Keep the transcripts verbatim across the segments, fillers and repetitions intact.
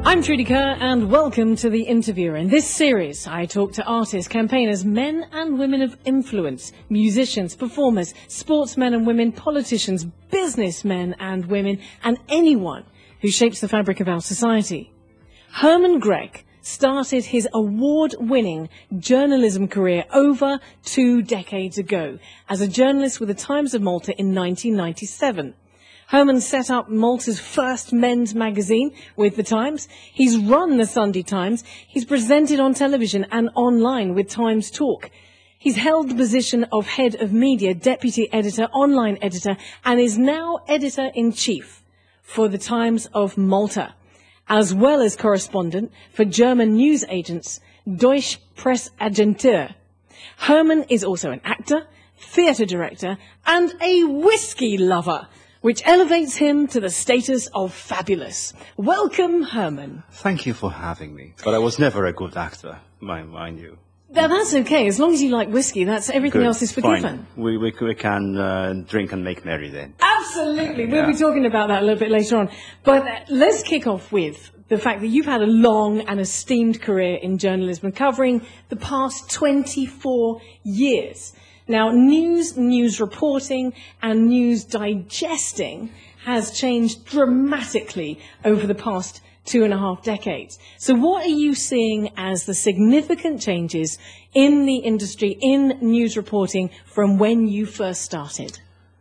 I'm Trudy Kerr, and welcome to The Interviewer. In this series, I talk to artists, campaigners, men and women of influence, musicians, performers, sportsmen and women, politicians, businessmen and women, and anyone who shapes the fabric of our society. Herman Gregg started his award-winning journalism career over two decades ago as a journalist with the Times of Malta in nineteen ninety-seven. Herman set up Malta's first men's magazine with The Times. He's run the Sunday Times. He's presented on television and online with Times Talk. He's held the position of head of media, deputy editor, online editor, and is now editor-in-chief for The Times of Malta, as well as correspondent for German news agents Deutsche Presseagentur. Herman is also an actor, theatre director, and a whiskey lover, which elevates him to the status of fabulous. Welcome, Herman. Thank you for having me. But I was never a good actor, mind, mind you. Now, that's okay. As long as you like whiskey, that's everything Good. else is forgiven. Fine. We, we, we can uh, drink and make merry then. Absolutely. We'll Yeah. be talking about that a little bit later on. But uh, let's kick off with the fact that you've had a long and esteemed career in journalism, covering the past twenty-four years. Now, news, news reporting, and news digesting has changed dramatically over the past two and a half decades. So what are you seeing as the significant changes in the industry, in news reporting, from when you first started?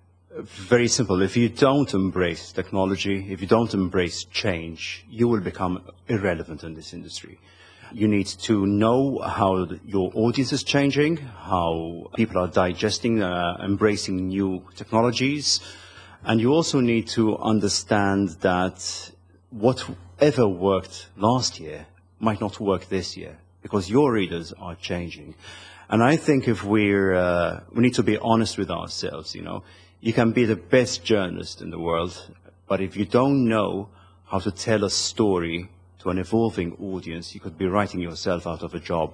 Very simple. If you don't embrace technology, if you don't embrace change, you will become irrelevant in this industry. You need to know how the, your audience is changing, how people are digesting, uh, embracing new technologies. And you also need to understand that whatever worked last year might not work this year, because your readers are changing. And I think if we're, uh, we need to be honest with ourselves, you know. You can be the best journalist in the world, but if you don't know how to tell a story to an evolving audience, you could be writing yourself out of a job.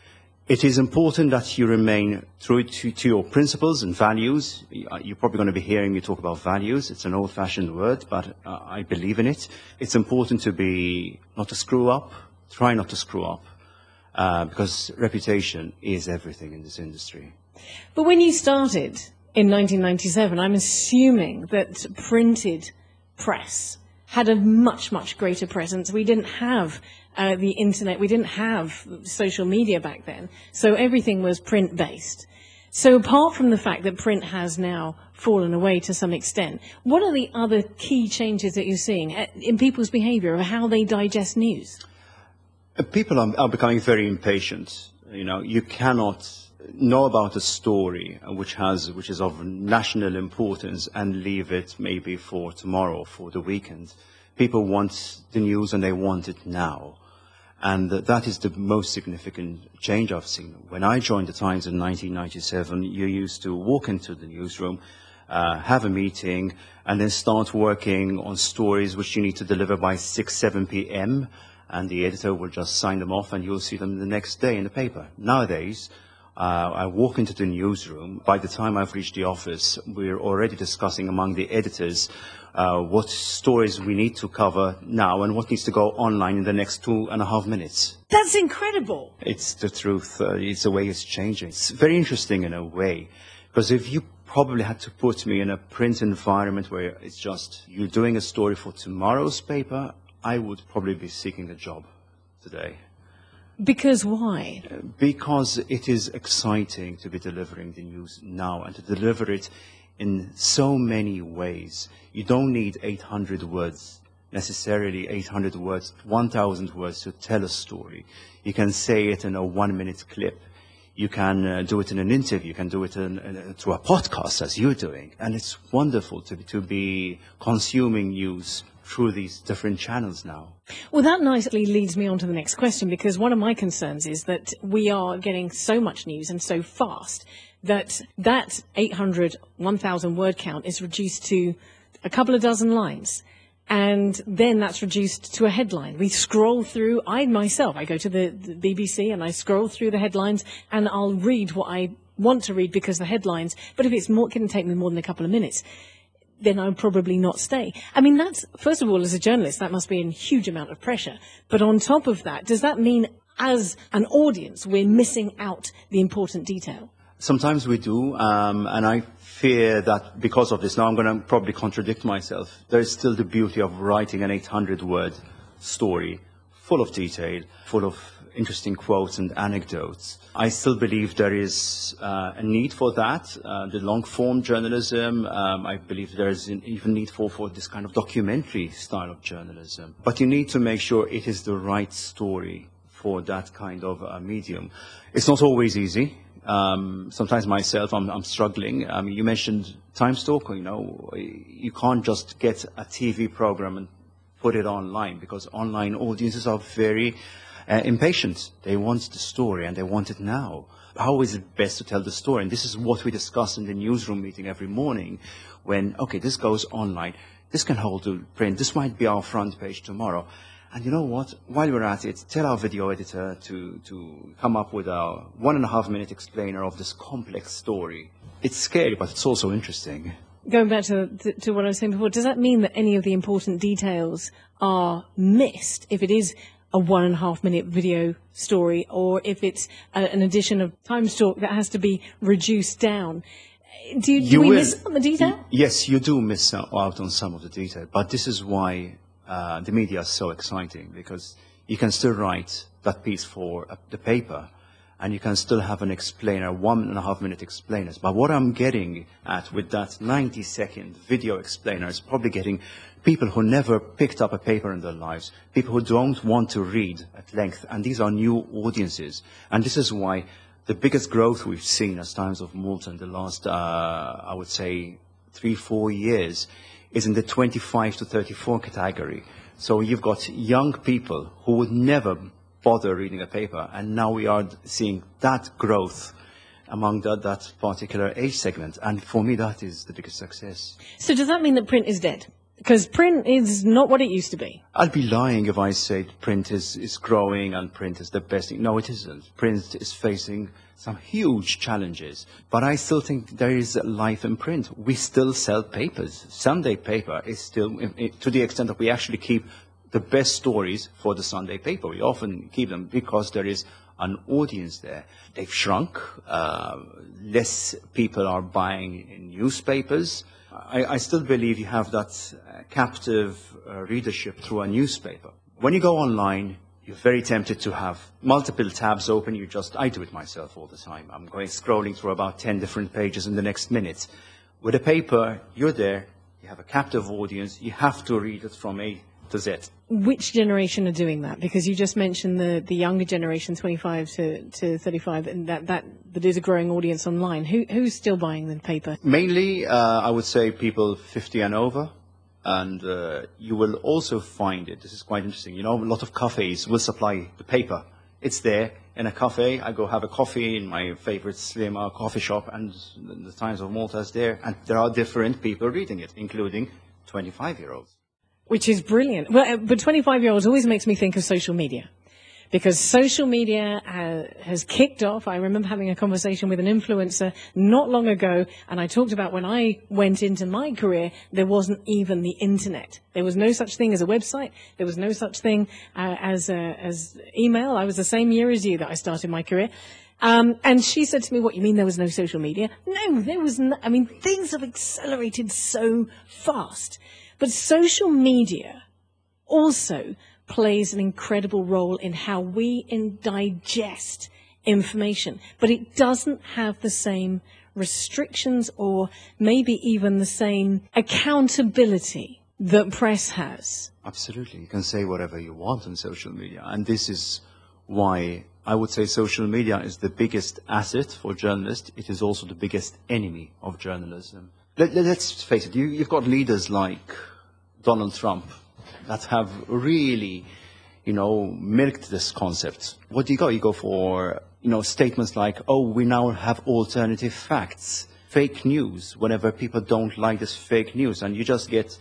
It is important that you remain true to, to your principles and values. You're probably going to be hearing me talk about values. It's an old-fashioned word, but uh, I believe in it. It's important to be, not to screw up, try not to screw up, uh, because reputation is everything in this industry. But when you started in nineteen ninety-seven, I'm assuming that printed press had a much, much greater presence. We didn't have uh, the internet. We didn't have social media back then. So everything was print-based. So apart from the fact that print has now fallen away to some extent, what are the other key changes that you're seeing in people's behavior of how they digest news? People are, are becoming very impatient. You know, you cannot know about a story which has which is of national importance and leave it maybe for tomorrow, for the weekend. People want the news and they want it now. And that is the most significant change I've seen. When I joined the Times in nineteen ninety-seven, you used to walk into the newsroom, uh, have a meeting, and then start working on stories which you need to deliver by six, seven p m, and the editor will just sign them off and you'll see them the next day in the paper. Nowadays, Uh, I walk into the newsroom. By the time I've reached the office, we're already discussing among the editors uh, what stories we need to cover now and what needs to go online in the next two and a half minutes. That's incredible. It's the truth. Uh, it's the way it's changing. It's very interesting in a way, because if you probably had to put me in a print environment where it's just you're doing a story for tomorrow's paper, I would probably be seeking a job today. Because why? Because it is exciting to be delivering the news now and to deliver it in so many ways. You don't need eight hundred words, necessarily eight hundred words, one thousand words to tell a story. You can say it in a one-minute clip. You can uh, do it in an interview. You can do it in, in, through a podcast, as you're doing. And it's wonderful to, to be consuming news through these different channels now. Well, that nicely leads me on to the next question, because one of my concerns is that we are getting so much news and so fast that that eight hundred, one thousand word count is reduced to a couple of dozen lines. And then that's reduced to a headline. We scroll through, I myself, I go to the, the B B C and I scroll through the headlines and I'll read what I want to read because the headlines, but if it's more, it can take me more than a couple of minutes. then I'll probably not stay. I mean, that's, first of all, as a journalist, that must be a huge amount of pressure. But on top of that, does that mean as an audience, we're missing out the important detail? Sometimes we do, um, and I fear that because of this, now I'm going to probably contradict myself, there is still the beauty of writing an eight hundred word story, full of detail, full of interesting quotes and anecdotes. I still believe there is uh, a need for that, uh, the long-form journalism. Um, I believe there is an even need for, for this kind of documentary style of journalism. But you need to make sure it is the right story for that kind of uh, medium. It's not always easy. Um, sometimes myself, I'm, I'm struggling. Um, you mentioned Time Stalker, you know, you can't just get a T V program and put it online, because online audiences are very uh, impatient. They want the story and they want it now. How is it best to tell the story? And this is what we discuss in the newsroom meeting every morning when, okay, this goes online. This can hold to print. This might be our front page tomorrow. And you know what? While we're at it, tell our video editor to, to come up with a one and a half minute explainer of this complex story. It's scary, but it's also interesting. Going back to, to, to what I was saying before, does that mean that any of the important details are missed if it is a one and a half minute video story, or if it's a, an edition of Time Stalk that has to be reduced down? Do, you, do you we will, miss out on the detail? Yes, you do miss out on some of the detail, but this is why uh, the media is so exciting, because you can still write that piece for uh, the paper, and you can still have an explainer, one and a half minute explainers. But what I'm getting at with that ninety second video explainer is probably getting people who never picked up a paper in their lives, people who don't want to read at length, and these are new audiences. And this is why the biggest growth we've seen as Times of Malta in the last, uh, I would say, three, four years is in the twenty-five to thirty-four category. So you've got young people who would never bother reading a paper, and now we are seeing that growth among that, that particular age segment. And for me, that is the biggest success. So does that mean that print is dead? Because print is not what it used to be. I'd be lying if I said print is, is growing and print is the best thing. No, it isn't. Print is facing some huge challenges. But I still think there is life in print. We still sell papers. Sunday paper is still, to the extent that we actually keep the best stories for the Sunday paper. We often keep them because there is an audience there. They've shrunk. Uh, less people are buying newspapers. I, I still believe you have that uh, captive uh, readership through a newspaper. When you go online, you're very tempted to have multiple tabs open. You just, I do it myself all the time. I'm going scrolling through about ten different pages in the next minute. With a paper, you're there. You have a captive audience. You have to read it from A to Z. Which generation are doing that? Because you just mentioned the, the younger generation, twenty-five to, to thirty-five, and that, that, that is a growing audience online. Who, who's still buying the paper? Mainly, uh, I would say people fifty and over. And uh, you will also find it, this is quite interesting, you know, a lot of cafes will supply the paper. It's there in a cafe. I go have a coffee in my favorite Sliema coffee shop, and the Times of Malta is there. And there are different people reading it, including twenty-five-year-olds. Which is brilliant. Well, but twenty-five-year-olds always makes me think of social media. Because social media uh, has kicked off. I remember having a conversation with an influencer not long ago, and I talked about when I went into my career, there wasn't even the internet. There was no such thing as a website. There was no such thing uh, as, uh, as email. I was the same year as you that I started my career. Um, and she said to me, what, you mean there was no social media? No, there was no, I mean, things have accelerated so fast. But social media also plays an incredible role in how we in digest information. But it doesn't have the same restrictions or maybe even the same accountability that press has. Absolutely. You can say whatever you want on social media. And this is why I would say social media is the biggest asset for journalists. It is also the biggest enemy of journalism. Let, let's face it, you, you've got leaders like Donald Trump that have really, you know, milked this concept. What do you go? You go for, you know, statements like, oh, we now have alternative facts, fake news, whenever people don't like this fake news. And you just get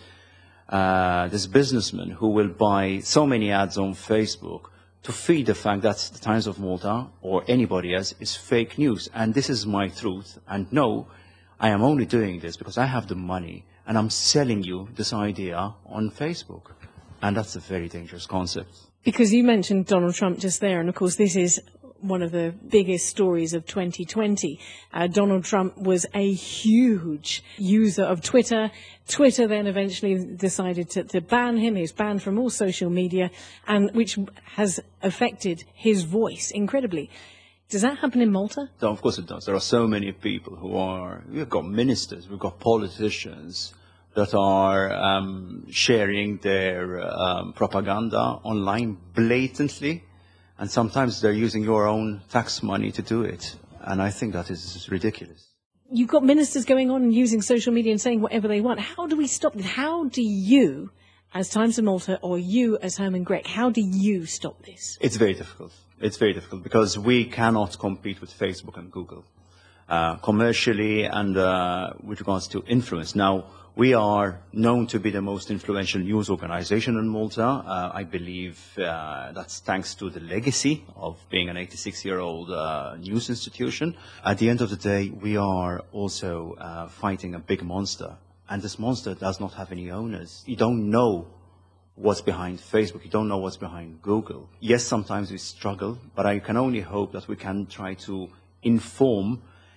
uh, this businessman who will buy so many ads on Facebook to feed the fact that the Times of Malta or anybody else is fake news. And this is my truth. And no, I am only doing this because I have the money and I'm selling you this idea on Facebook. And that's a very dangerous concept. Because you mentioned Donald Trump just there, and of course this is one of the biggest stories of twenty twenty. Uh, Donald Trump was a huge user of Twitter. Twitter then eventually decided to, to ban him. He was banned from all social media, and which has affected his voice incredibly. Does that happen in Malta? So of course it does. There are so many people who are, we've got ministers, we've got politicians that are um, sharing their um, propaganda online blatantly. And sometimes they're using your own tax money to do it. And I think that is ridiculous. You've got ministers going on and using social media and saying whatever they want. How do we stop this? How do you, as Times of Malta, or you as Herman Grech, how do you stop this? It's very difficult. It's very difficult because we cannot compete with Facebook and Google uh, commercially and uh, with regards to influence. Now, we are known to be the most influential news organization in Malta. Uh, I believe uh, that's thanks to the legacy of being an eighty-six-year-old uh, news institution. At the end of the day, we are also uh, fighting a big monster. And this monster does not have any owners. You don't know what's behind Facebook. You don't know what's behind Google. Yes, sometimes we struggle, but I can only hope that we can try to inform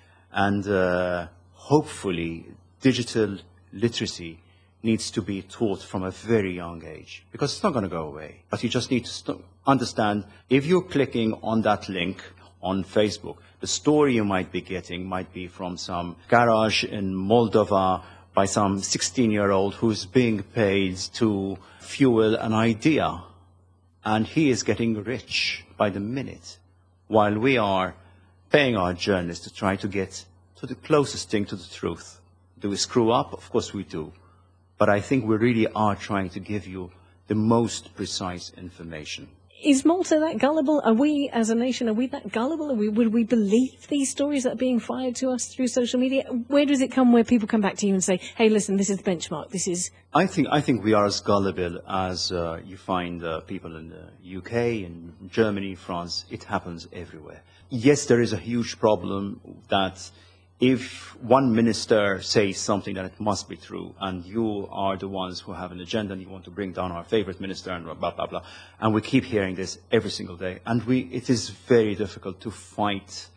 and uh, hopefully digital literacy needs to be taught from a very young age, because it's not going to go away. But you just need to st- understand, if you're clicking on that link on Facebook, the story you might be getting might be from some garage in Moldova by some sixteen-year-old who's being paid to fuel an idea. And he is getting rich by the minute, while we are paying our journalists to try to get to the closest thing to the truth. Do we screw up? Of course we do. But I think we really are trying to give you the most precise information. Is Malta that gullible? Are we, as a nation, are we that gullible? Are we, would we believe these stories that are being fired to us through social media? Where does it come where people come back to you and say, hey, listen, this is the benchmark, this is... I think, I think we are as gullible as uh, you find uh, people in the U K, in Germany, France. It happens everywhere. Yes, there is a huge problem that if one minister says something, that it must be true, and you are the ones who have an agenda and you want to bring down our favorite minister and blah, blah, blah. And we keep hearing this every single day. And we, it is very difficult to fight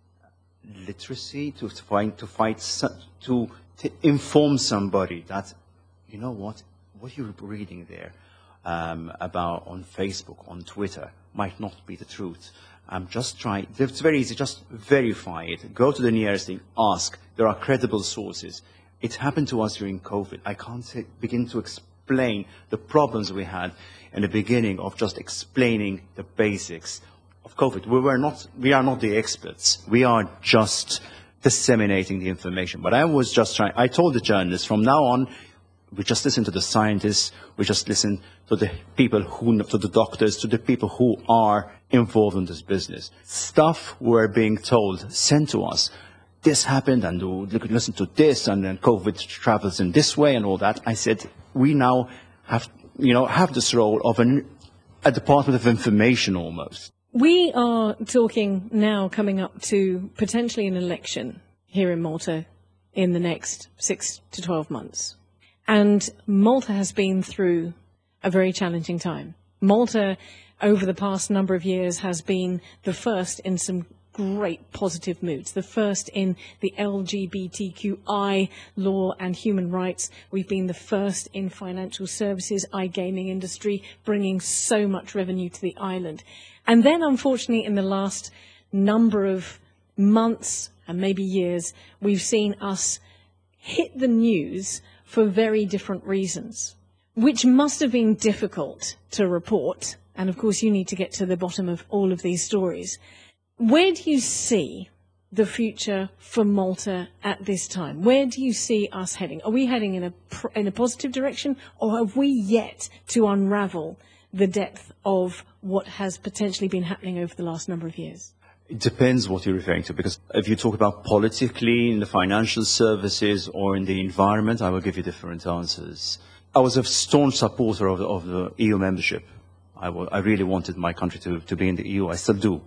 literacy, to find, to fight, to, to inform somebody that, you know what, what you're reading there um, about on Facebook, on Twitter, might not be the truth. I'm just trying, it's very easy, just verify it. Go to the nearest thing, ask. There are credible sources. It happened to us during COVID. I can't say, begin to explain the problems we had in the beginning of just explaining the basics of COVID. We were not, we are not the experts. We are just disseminating the information. But I was just trying, I told the journalists from now on, we just listen to the scientists, we just listen to the people who, to the doctors, to the people who are involved in this business. Stuff we're being told, sent to us. This happened, and look, listen to this, and then COVID travels in this way and all that. I said, we now have, you know, have this role of an, a department of information almost. We are talking now coming up to potentially an election here in Malta in the next six to twelve months. And Malta has been through a very challenging time. Malta, over the past number of years, has been the first in some great positive moods, the first in the L G B T Q I law and human rights. We've been the first in financial services, iGaming industry, bringing so much revenue to the island. And then, unfortunately, in the last number of months and maybe years, we've seen us hit the news for very different reasons, which must have been difficult to report. And of course, you need to get to the bottom of all of these stories. Where do you see the future for Malta at this time? Where do you see us heading? Are we heading in a, in a positive direction, or have we yet to unravel the depth of what has potentially been happening over the last number of years? It depends what you're referring to, because if you talk about politically in the financial services or in the environment, I will give you different answers. I was a staunch supporter of the, of the E U membership. I, w I really wanted my country to, to be in the E U. I still do.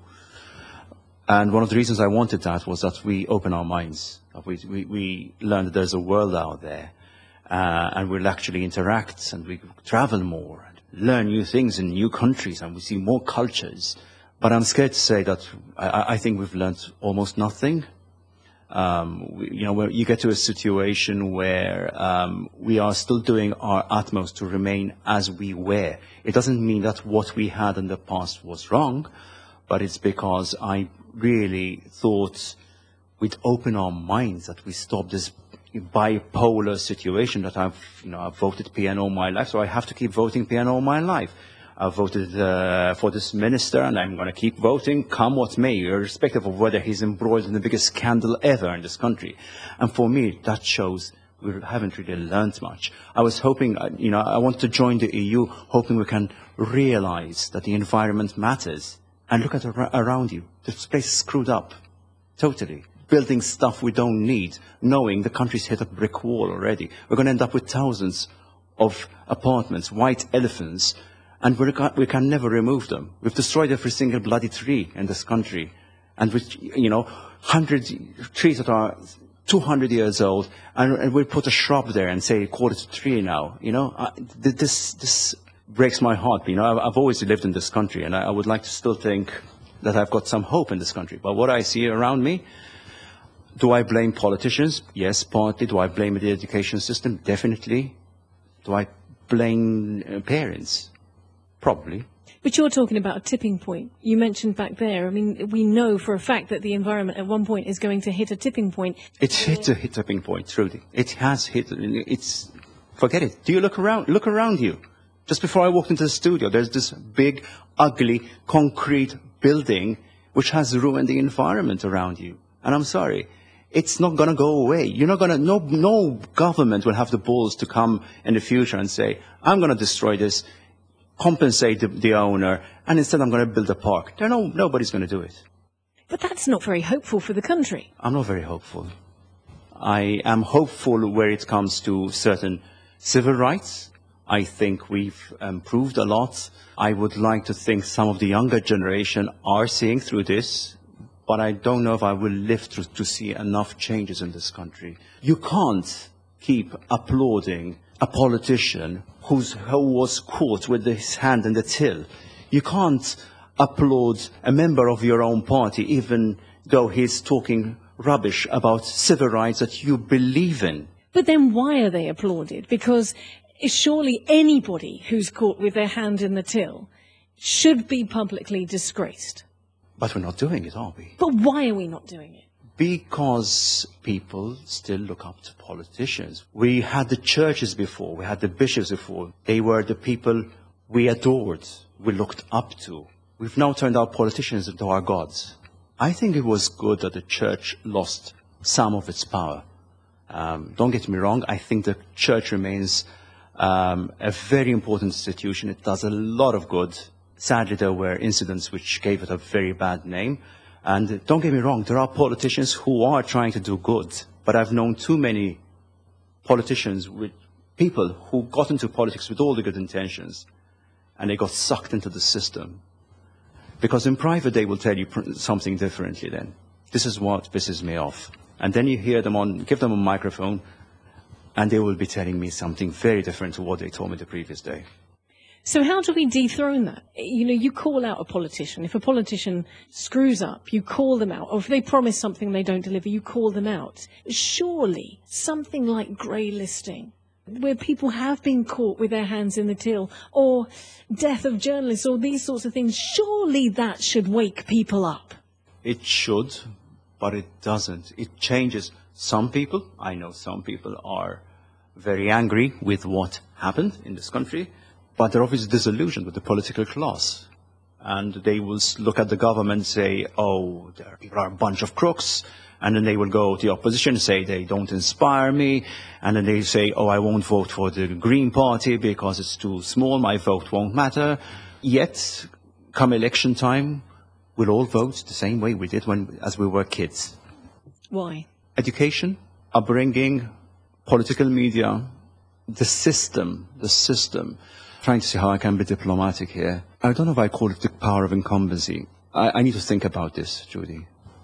And one of the reasons I wanted that was that we open our minds. We, we, we learned that there's a world out there. uh, and we'll actually interact and we travel more and learn new things in new countries and we see more cultures. But I'm scared to say that I, I think we've learned almost nothing. Um, we, you know, where you get to a situation where um, we are still doing our utmost to remain as we were. It doesn't mean that what we had in the past was wrong, but it's because I really thought we'd open our minds, that we stop this bipolar situation that I've, you know, I've voted P N all my life, so I have to keep voting P N all my life. I've voted uh, for this minister, and I'm going to keep voting, come what may, irrespective of whether he's embroiled in the biggest scandal ever in this country. And for me, that shows we haven't really learned much. I was hoping, you know, I want to join the E U, hoping we can realize that the environment matters. And look at ar around you. This place is screwed up, totally. Building stuff we don't need, knowing the country's hit a brick wall already. We're going to end up with thousands of apartments, white elephants, and we can, we can never remove them. We've destroyed every single bloody tree in this country. And with, you know, hundred trees that are two hundred years old, and, and we put a shrub there and say, call it a tree now. You know, I, this, this breaks my heart. You know, I've, I've always lived in this country, and I, I would like to still think that I've got some hope in this country. But what I see around me, do I blame politicians? Yes, partly. Do I blame the education system? Definitely. Do I blame uh, parents? Probably. But you're talking about a tipping point. You mentioned back there, I mean, we know for a fact that the environment at one point is going to hit a tipping point. It's hit a hit tipping point, truly. It has hit, it's, forget it. Do you look around, look around you? Just before I walked into the studio, there's this big, ugly, concrete building which has ruined the environment around you. And I'm sorry, it's not going to go away. You're not going to, no, no government will have the balls to come in the future and say, I'm going to destroy this, compensate the, the owner, and instead I'm going to build a park. There no, nobody's going to do it. But that's not very hopeful for the country. I'm not very hopeful. I am hopeful where it comes to certain civil rights. I think we've improved a lot. I would like to think some of the younger generation are seeing through this, but I don't know if I will live through to see enough changes in this country. You can't keep applauding a politician who's, who was caught with his hand in the till. You can't applaud a member of your own party, even though he's talking rubbish about civil rights that you believe in. But then why are they applauded? Because surely anybody who's caught with their hand in the till should be publicly disgraced. But we're not doing it, are we? But why are we not doing it? Because people still look up to politicians. We had the churches before, we had the bishops before. They were the people we adored, we looked up to. We've now turned our politicians into our gods. I think it was good that the church lost some of its power. Um, don't get me wrong, I think the church remains um, a very important institution. It does a lot of good. Sadly, there were incidents which gave it a very bad name. And don't get me wrong, there are politicians who are trying to do good. But I've known too many politicians, with people who got into politics with all the good intentions, and they got sucked into the system. Because in private, they will tell you something differently then. This is what pisses me off. And then you hear them on, give them a microphone, and they will be telling me something very different to what they told me the previous day. So how do we dethrone that? You know, you call out a politician. If a politician screws up, you call them out. Or if they promise something they don't deliver, you call them out. Surely something like grey listing, where people have been caught with their hands in the till, or death of journalists, or these sorts of things, surely that should wake people up. It should, but it doesn't. It changes some people. I know some people are very angry with what happened in this country. But they're obviously disillusioned with the political class. And they will look at the government and say, oh, there people are a bunch of crooks. And then they will go to the opposition and say, they don't inspire me. And then they say, oh, I won't vote for the Green Party because it's too small, my vote won't matter. Yet, come election time, we'll all vote the same way we did when, as we were kids. Why? Education, upbringing, political media, the system, the system. Trying to see how I can be diplomatic here. I don't know if I call it the power of incumbency. I, I need to think about this, Judy.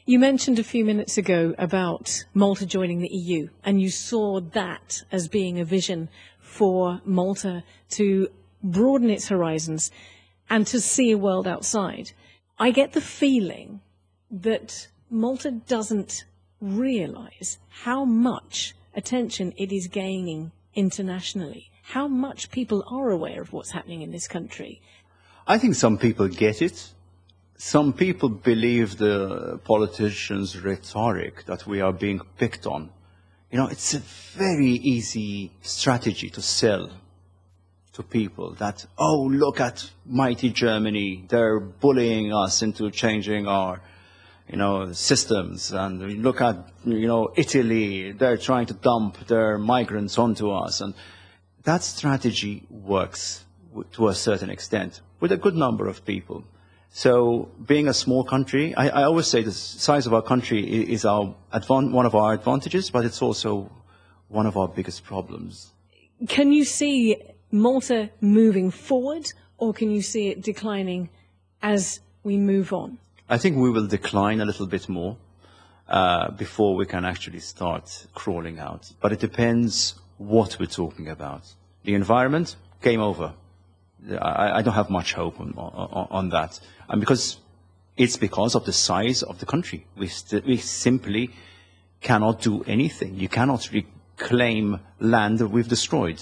You mentioned a few minutes ago about Malta joining the E U, and you saw that as being a vision for Malta to broaden its horizons and to see a world outside. I get the feeling that Malta doesn't realize how much attention it is gaining internationally, how much people are aware of what's happening in this country. I think some people get it. Some people believe the politicians' rhetoric that we are being picked on. You know, it's a very easy strategy to sell to people that, oh, look at mighty Germany. They're bullying us into changing our, you know, systems. And look at, you know, Italy. They're trying to dump their migrants onto us. And that strategy works to a certain extent with a good number of people. So being a small country, I, I always say the size of our country is our one of our advantages, but it's also one of our biggest problems. Can you see Malta moving forward, or can you see it declining as we move on? I think we will decline a little bit more uh, before we can actually start crawling out. But it depends what we're talking about. The environment, game over. I, I don't have much hope on, on, on that. And because it's because of the size of the country. We, st we simply cannot do anything. You cannot reclaim land that we've destroyed.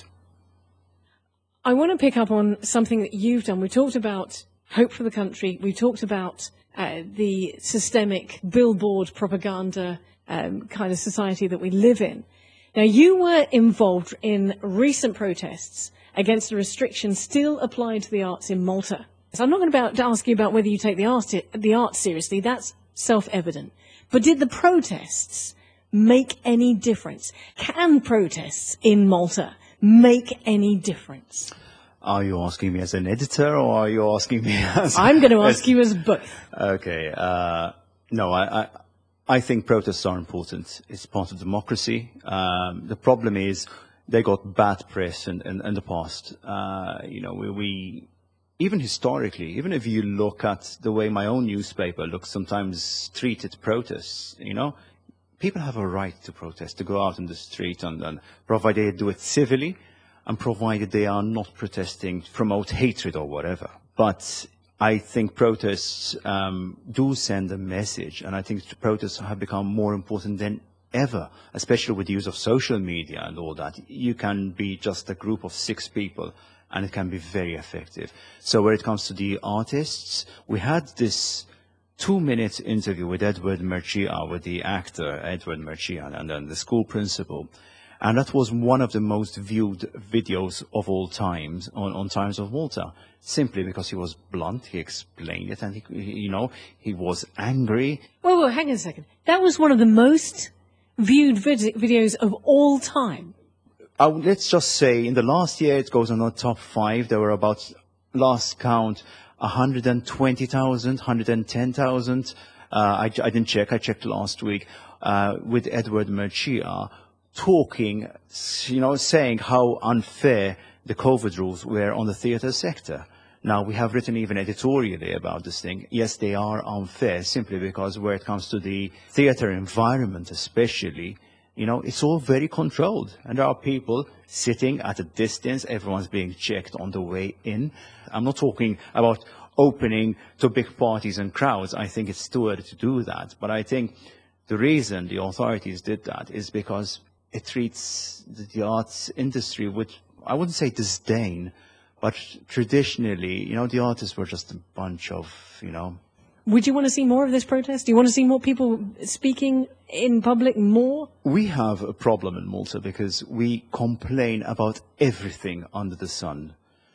I want to pick up on something that you've done. We talked about hope for the country. We talked about uh, the systemic billboard propaganda um, kind of society that we live in. Now, you were involved in recent protests against the restrictions still applied to the arts in Malta. So I'm not going to, about to ask you about whether you take the arts, the arts seriously. That's self-evident. But did the protests make any difference? Can protests in Malta make any difference? Are you asking me as an editor, or are you asking me as... I'm going to ask you as both. Okay. Uh, no, I, I, I think protests are important. It's part of democracy. Um, the problem is they got bad press in, in, in the past. Uh, you know, we, we, even historically, even if you look at the way my own newspaper looks, sometimes treated protests, you know, people have a right to protest, to go out in the street, and, and provided they do it civilly, and provided they are not protesting to promote hatred or whatever. But I think protests um, do send a message, and I think protests have become more important than ever, especially with the use of social media and all that. You can be just a group of six people, and it can be very effective. So when it comes to the artists, we had this two-minute interview with Edward Mercia, with the actor Edward Mercia, and then the school principal. And that was one of the most viewed videos of all times on, on Times of Malta, simply because he was blunt, he explained it, and he, you know, he was angry. Whoa, whoa, hang on a second. That was one of the most viewed vid videos of all time. Uh, let's just say in the last year it goes on the top five. There were about, last count, one hundred twenty thousand, one hundred ten thousand. Uh, I, I didn't check, I checked last week, uh, with Edward Mercia, talking, you know, saying how unfair the COVID rules were on the theatre sector. Now, we have written even editorially about this thing. Yes, they are unfair, simply because where it comes to the theatre environment especially, you know, it's all very controlled. And there are people sitting at a distance, everyone's being checked on the way in. I'm not talking about opening to big parties and crowds. I think it's too early to do that. But I think the reason the authorities did that is because it treats the arts industry with, I wouldn't say disdain, but traditionally, you know, the artists were just a bunch of, you know. Would you want to see more of this protest? Do you want to see more people speaking in public more? We have a problem in Malta because we complain about everything under the sun.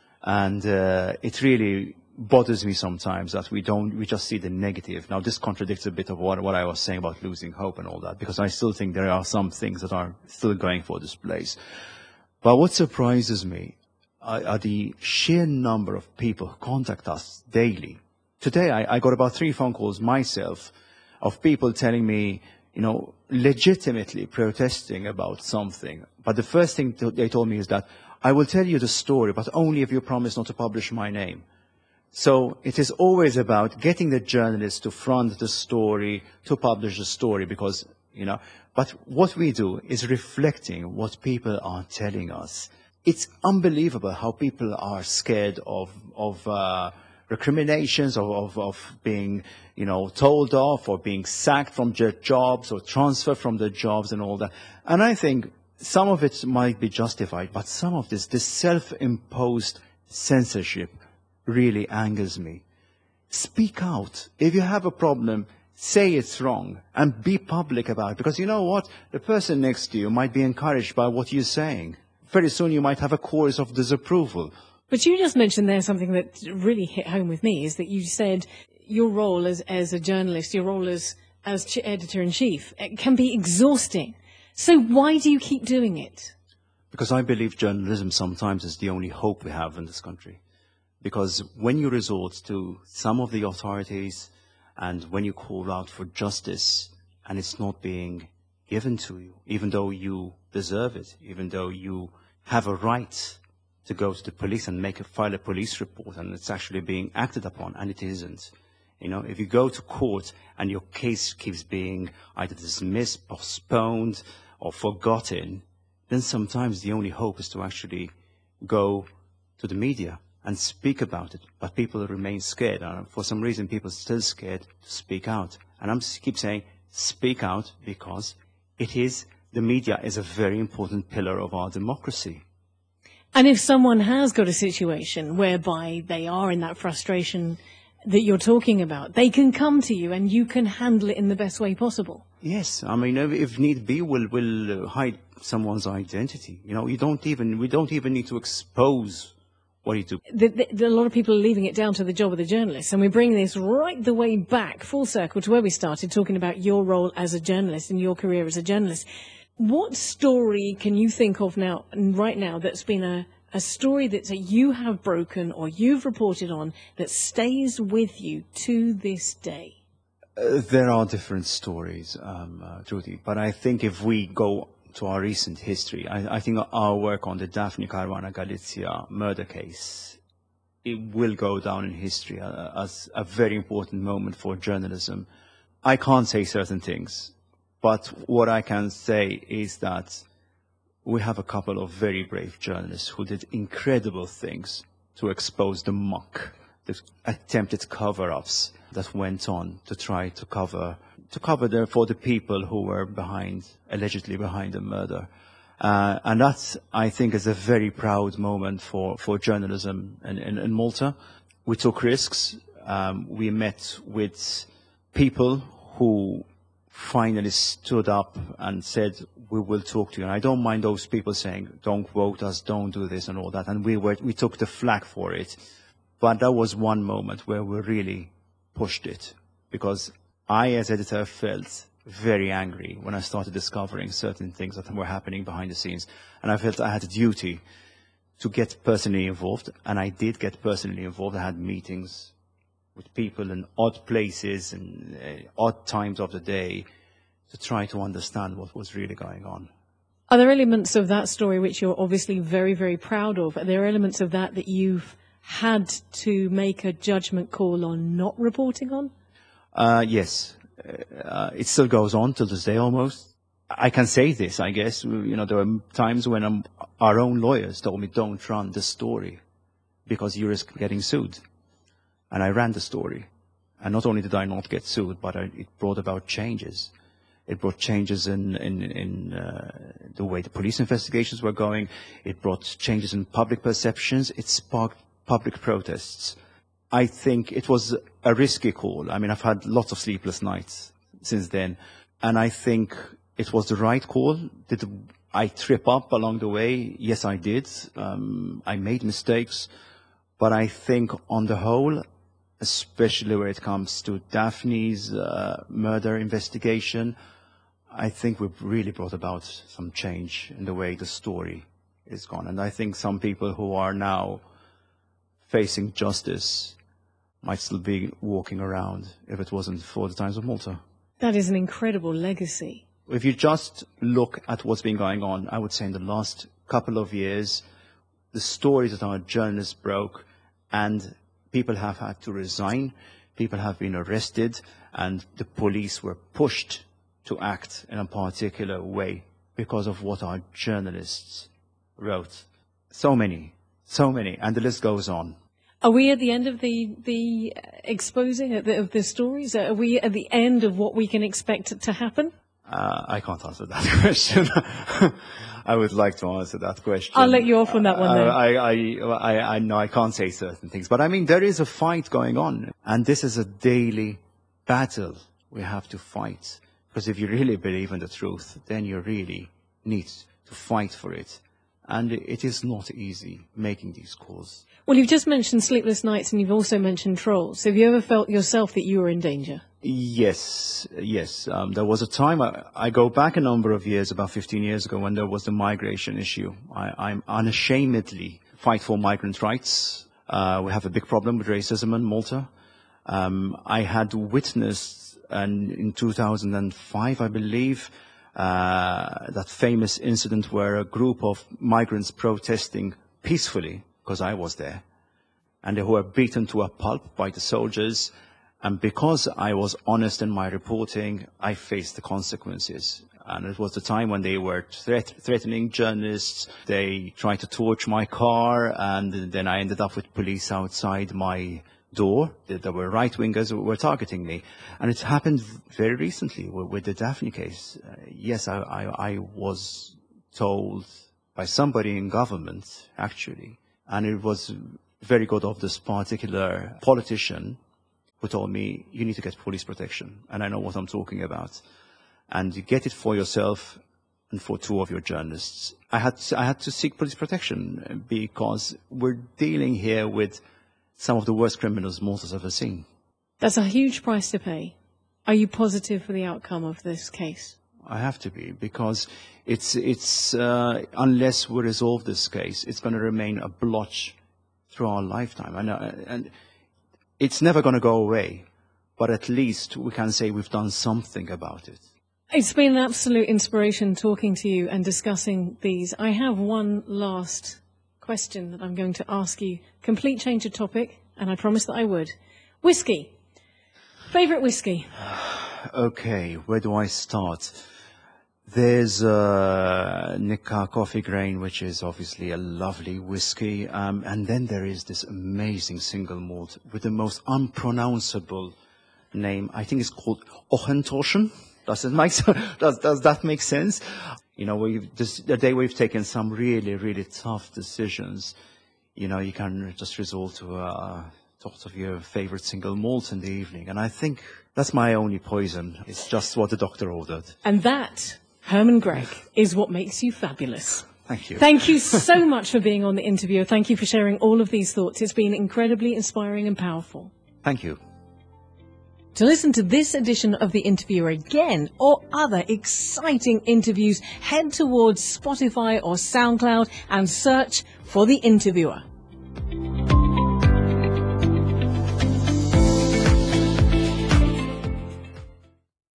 And uh, it really bothers me sometimes that we don't, we just see the negative. Now, this contradicts a bit of what, what I was saying about losing hope and all that, because I still think there are some things that are still going for this place. But what surprises me are, are the sheer number of people who contact us daily. Today, I, I got about three phone calls myself of people telling me, you know, legitimately protesting about something. But the first thing they told me is that, I will tell you the story, but only if you promise not to publish my name. So it is always about getting the journalist to front the story, to publish the story, because, you know, but what we do is reflecting what people are telling us. It's unbelievable how people are scared of, of uh, recriminations, of, of, of being, you know, told off or being sacked from their jobs or transferred from their jobs and all that. And I think some of it might be justified, but some of this, this self-imposed censorship really angers me. Speak out. If you have a problem, say it's wrong and be public about it. Because you know what? The person next to you might be encouraged by what you're saying. Very soon you might have a chorus of disapproval. But you just mentioned there something that really hit home with me, is that you said your role as, as a journalist, your role as, as editor-in-chief, it can be exhausting. So why do you keep doing it? Because I believe journalism sometimes is the only hope we have in this country. Because when you resort to some of the authorities and when you call out for justice and it's not being given to you, even though you deserve it, even though you have a right to go to the police and make a file a police report and it's actually being acted upon, and it isn't. You know, if you go to court and your case keeps being either dismissed, postponed, or forgotten, then sometimes the only hope is to actually go to the media and speak about it. But people remain scared. Uh, for some reason, people are still scared to speak out. And I'm just keep saying, speak out, because it is, the media is a very important pillar of our democracy. And if someone has got a situation whereby they are in that frustration that you're talking about, they can come to you and you can handle it in the best way possible. Yes, I mean, if need be, we'll, we'll hide someone's identity. You know, you don't even, we don't even need to expose what do you do? The, the, the, a lot of people are leaving it down to the job of the journalist, and we bring this right the way back, full circle, to where we started, talking about your role as a journalist and your career as a journalist. What story can you think of now, right now, that's been a, a story that you have broken or you've reported on that stays with you to this day? Uh, there are different stories, um, uh, Trudy, but I think if we go to our recent history, I, I think our work on the Daphne Caruana Galizia murder case, it will go down in history uh, as a very important moment for journalism. I can't say certain things, but what I can say is that we have a couple of very brave journalists who did incredible things to expose the muck, the attempted cover-ups that went on to try to cover to cover there for the people who were behind, allegedly behind the murder. Uh, and that, I think, is a very proud moment for, for journalism in, in, in Malta. We took risks. Um, we met with people who finally stood up and said, we will talk to you. And I don't mind those people saying, don't vote us, don't do this and all that. And we were, we took the flak for it. But that was one moment where we really pushed it, because I, as editor, felt very angry when I started discovering certain things that were happening behind the scenes. And I felt I had a duty to get personally involved, and I did get personally involved. I had meetings with people in odd places and uh, odd times of the day to try to understand what was really going on. Are there elements of that story which you're obviously very, very proud of? Are there elements of that that you've had to make a judgment call on not reporting on? Uh, yes, uh, it still goes on till this day almost. I can say this, I guess. You know, there were times when um, our own lawyers told me, don't run the story because you risk getting sued. And I ran the story. And not only did I not get sued, but I, it brought about changes. It brought changes in, in, in uh, the way the police investigations were going. It brought changes in public perceptions. It sparked public protests. I think it was a risky call. I mean, I've had lots of sleepless nights since then. And I think it was the right call. Did I trip up along the way? Yes, I did. Um, I made mistakes. But I think on the whole, especially when it comes to Daphne's uh, murder investigation, I think we've really brought about some change in the way the story is gone. And I think some people who are now facing justice might still be walking around if it wasn't for the Times of Malta. That is an incredible legacy. If you just look at what's been going on, I would say in the last couple of years, the stories that our journalists broke and People have had to resign, people have been arrested, and the police were pushed to act in a particular way because of what our journalists wrote. So many, so many, and the list goes on. Are we at the end of the, the exposing of the, of the stories? Are we at the end of what we can expect to happen? Uh, I can't answer that question. I would like to answer that question. I'll let you off on that one then. Uh, I, I, I, I know I can't say certain things, but I mean, there is a fight going on, and this is a daily battle we have to fight. Because if you really believe in the truth, then you really need to fight for it. And it is not easy making these calls. Well, you've just mentioned sleepless nights, and you've also mentioned trolls. Have you ever felt yourself that you were in danger? Yes, yes. Um, there was a time, I, I go back a number of years, about fifteen years ago, when there was the migration issue. I, I'm unashamedly fight for migrant rights. Uh, we have a big problem with racism in Malta. Um, I had witnessed, and in two thousand five, I believe, uh, that famous incident where a group of migrants protesting peacefully, because I was there, and they were beaten to a pulp by the soldiers. And because I was honest in my reporting, I faced the consequences. And it was the time when they were threat threatening journalists. They tried to torch my car, and then I ended up with police outside my door. There were right-wingers who were targeting me. And it happened very recently with the Daphne case. Uh, yes, I, I, I was told by somebody in government, actually, and it was very good of this particular politician who told me, you need to get police protection. And I know what I'm talking about. And you get it for yourself and for two of your journalists. I had to, I had to seek police protection because we're dealing here with some of the worst criminals Malta's ever seen. That's a huge price to pay. Are you positive for the outcome of this case? I have to be, because it's, it's, uh, unless we resolve this case, it's going to remain a blotch through our lifetime. And, uh, and it's never going to go away, but at least we can say we've done something about it. It's been an absolute inspiration talking to you and discussing these. I have one last question that I'm going to ask you. Complete change of topic, and I promised that I would. Whiskey. Favourite whiskey? Okay, where do I start? There's uh, Nikka Coffee Grain, which is obviously a lovely whiskey. Um, and then there is this amazing single malt with the most unpronounceable name. I think it's called Ochentoshen. Does it make does does that make sense? You know, we've this, the day we've taken some really really tough decisions. You know, you can just resort to a thought of your favorite single malt in the evening, and I think that's my only poison. It's just what the doctor ordered. And that, Herman Gregg, is what makes you fabulous. Thank you. Thank you so much for being on The Interviewer. Thank you for sharing all of these thoughts. It's been incredibly inspiring and powerful. Thank you. To listen to this edition of The Interviewer again, or other exciting interviews, head towards Spotify or SoundCloud and search for The Interviewer.